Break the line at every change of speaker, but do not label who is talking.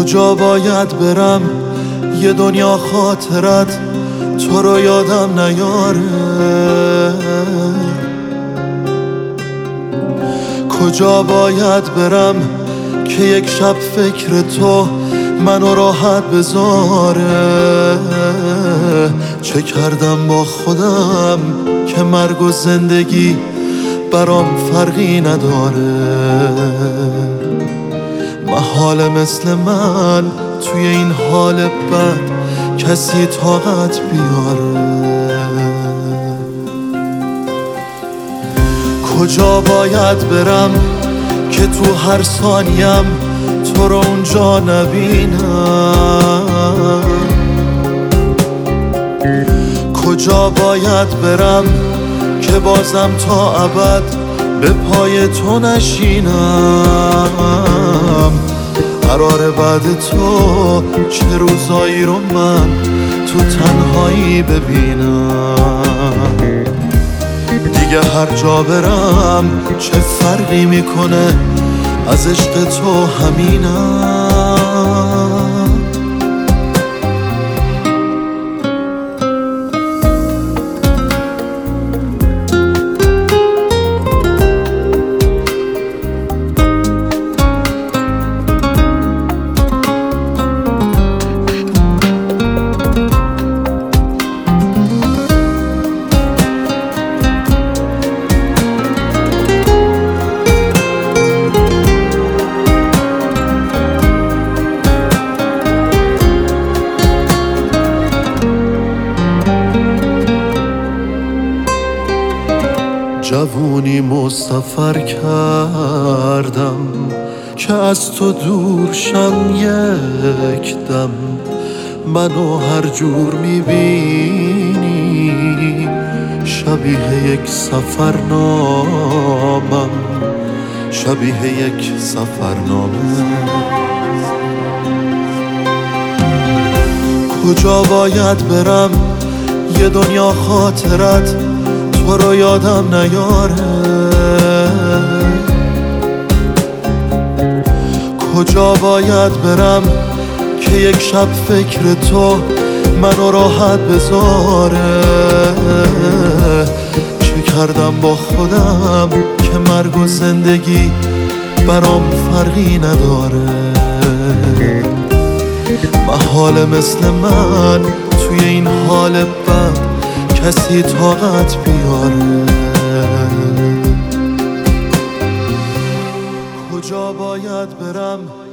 کجا باید برم یه دنیا خاطرت تو رو یادم نیاره؟ کجا باید برم که یک شب فکر تو منو راحت بذاره؟ چه کردم با خودم که مرگ و زندگی برام فرقی نداره؟ محاله مثل من توی این حال بد کسی طاقت بیاره؟ کجا باید برم که تو هر ثانیم تو رو اونجا نبینم؟ کجا باید برم که بازم تا ابد به پای تو نشینم؟ قراره بعد تو چه روزایی رو من تو تنهایی ببینم؟ دیگه هر جا برم چه فرقی میکنه، از عشق تو همینم. جوونی مسافر کردم که از تو دور شم یک دم. منو هر جور میبینی شبیه یک سفرنامم، شبیه یک سفرنامه. کجا باید برم یه دنیا خاطرت تو رو یادم نیاره؟ کجا باید برم که یک شب فکر تو منو راحت بذاره؟ چه کردم با خودم که مرگ و زندگی برام فرقی نداره؟ محاله مثل من توی این حال بد کسی طاقت بیاره؟ کجا باید برم